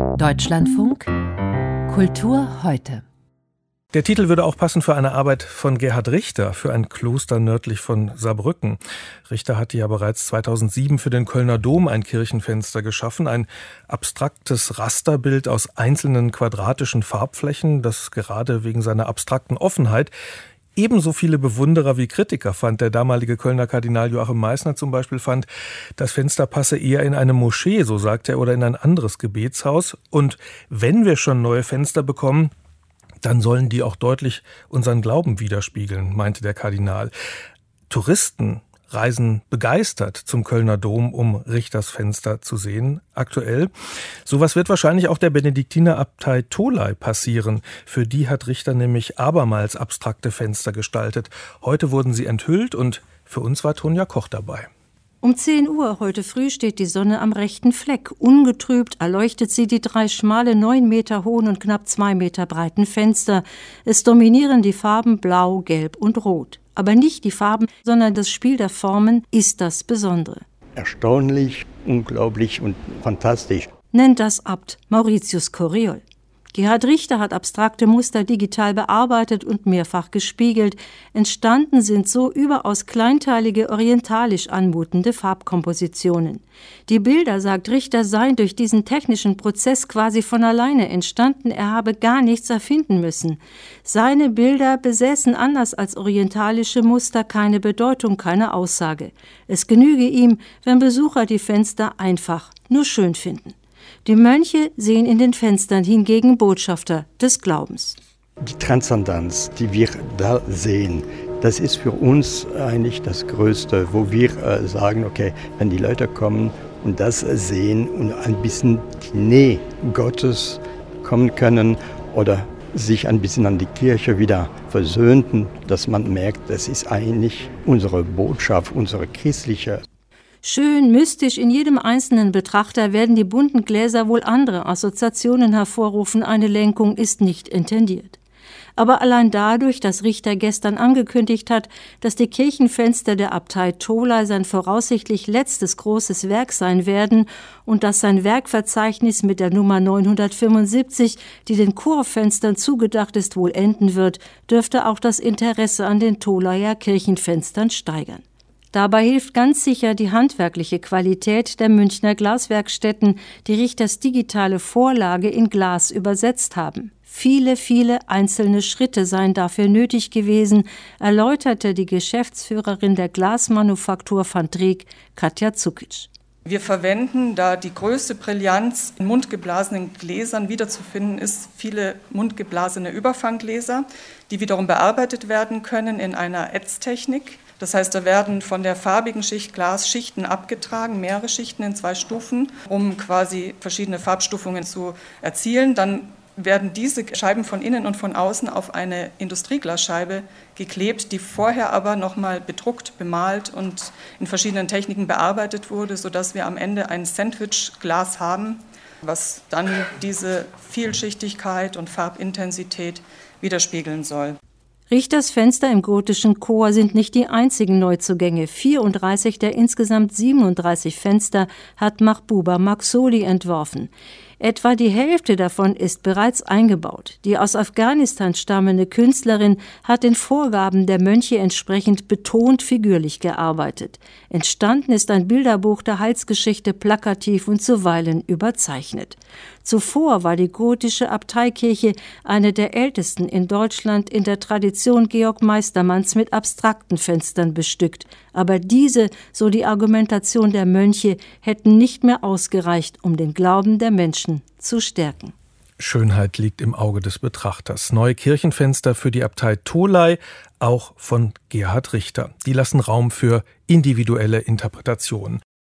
Deutschlandfunk Kultur heute. Der Titel würde auch passen für eine Arbeit von Gerhard Richter für ein Kloster nördlich von Saarbrücken. Richter hatte ja bereits 2007 für den Kölner Dom ein Kirchenfenster geschaffen, ein abstraktes Rasterbild aus einzelnen quadratischen Farbflächen, das gerade wegen seiner abstrakten Offenheit ebenso viele Bewunderer wie Kritiker fand. Der damalige Kölner Kardinal Joachim Meissner zum Beispiel fand, das Fenster passe eher in eine Moschee, so sagt er, oder in ein anderes Gebetshaus. Und wenn wir schon neue Fenster bekommen, dann sollen die auch deutlich unseren Glauben widerspiegeln, meinte der Kardinal. Touristen reisen begeistert zum Kölner Dom, um Richters Fenster zu sehen, aktuell. Sowas wird wahrscheinlich auch der Benediktinerabtei Tholey passieren. Für die hat Richter nämlich abermals abstrakte Fenster gestaltet. Heute wurden sie enthüllt und für uns war Tonja Koch dabei. Um 10 Uhr heute früh steht die Sonne am rechten Fleck. Ungetrübt erleuchtet sie die 3 schmale, 9 Meter hohen und knapp 2 Meter breiten Fenster. Es dominieren die Farben Blau, Gelb und Rot. Aber nicht die Farben, sondern das Spiel der Formen ist das Besondere. Erstaunlich, unglaublich und fantastisch, nennt das Abt Mauritius Coriol. Gerhard Richter hat abstrakte Muster digital bearbeitet und mehrfach gespiegelt. Entstanden sind so überaus kleinteilige, orientalisch anmutende Farbkompositionen. Die Bilder, sagt Richter, seien durch diesen technischen Prozess quasi von alleine entstanden, er habe gar nichts erfinden müssen. Seine Bilder besäßen anders als orientalische Muster keine Bedeutung, keine Aussage. Es genüge ihm, wenn Besucher die Fenster einfach nur schön finden. Die Mönche sehen in den Fenstern hingegen Botschafter des Glaubens. Die Transzendenz, die wir da sehen, das ist für uns eigentlich das Größte, wo wir sagen, okay, wenn die Leute kommen und das sehen und ein bisschen die Nähe Gottes kommen können oder sich ein bisschen an die Kirche wieder versöhnten, dass man merkt, das ist eigentlich unsere Botschaft, unsere christliche. Schön, mystisch, in jedem einzelnen Betrachter werden die bunten Gläser wohl andere Assoziationen hervorrufen, eine Lenkung ist nicht intendiert. Aber allein dadurch, dass Richter gestern angekündigt hat, dass die Kirchenfenster der Abtei Tholey sein voraussichtlich letztes großes Werk sein werden und dass sein Werkverzeichnis mit der Nummer 975, die den Chorfenstern zugedacht ist, wohl enden wird, dürfte auch das Interesse an den Tholeyer Kirchenfenstern steigern. Dabei hilft ganz sicher die handwerkliche Qualität der Münchner Glaswerkstätten, die Richters digitale Vorlage in Glas übersetzt haben. Viele, viele einzelne Schritte seien dafür nötig gewesen, erläuterte die Geschäftsführerin der Glasmanufaktur van Dreek, Katja Zukic. Wir verwenden, da die größte Brillanz in mundgeblasenen Gläsern wiederzufinden ist, viele mundgeblasene Überfanggläser, die wiederum bearbeitet werden können in einer Ätztechnik. Das heißt, da werden von der farbigen Schicht Glas Schichten abgetragen, mehrere Schichten in 2 Stufen, um quasi verschiedene Farbstufungen zu erzielen. Dann werden diese Scheiben von innen und von außen auf eine Industrieglasscheibe geklebt, die vorher aber nochmal bedruckt, bemalt und in verschiedenen Techniken bearbeitet wurde, sodass wir am Ende ein Sandwichglas haben, was dann diese Vielschichtigkeit und Farbintensität widerspiegeln soll. Richters Fenster im gotischen Chor sind nicht die einzigen Neuzugänge. 34 der insgesamt 37 Fenster hat Mahbouba Maksoli entworfen. Etwa die Hälfte davon ist bereits eingebaut. Die aus Afghanistan stammende Künstlerin hat den Vorgaben der Mönche entsprechend betont figürlich gearbeitet. Entstanden ist ein Bilderbuch der Heilsgeschichte, plakativ und zuweilen überzeichnet. Zuvor war die gotische Abteikirche eine der ältesten in Deutschland in der Tradition Georg Meistermanns mit abstrakten Fenstern bestückt. Aber diese, so die Argumentation der Mönche, hätten nicht mehr ausgereicht, um den Glauben der Menschen zu stärken. Schönheit liegt im Auge des Betrachters. Neue Kirchenfenster für die Abtei Tholey, auch von Gerhard Richter. Die lassen Raum für individuelle Interpretationen.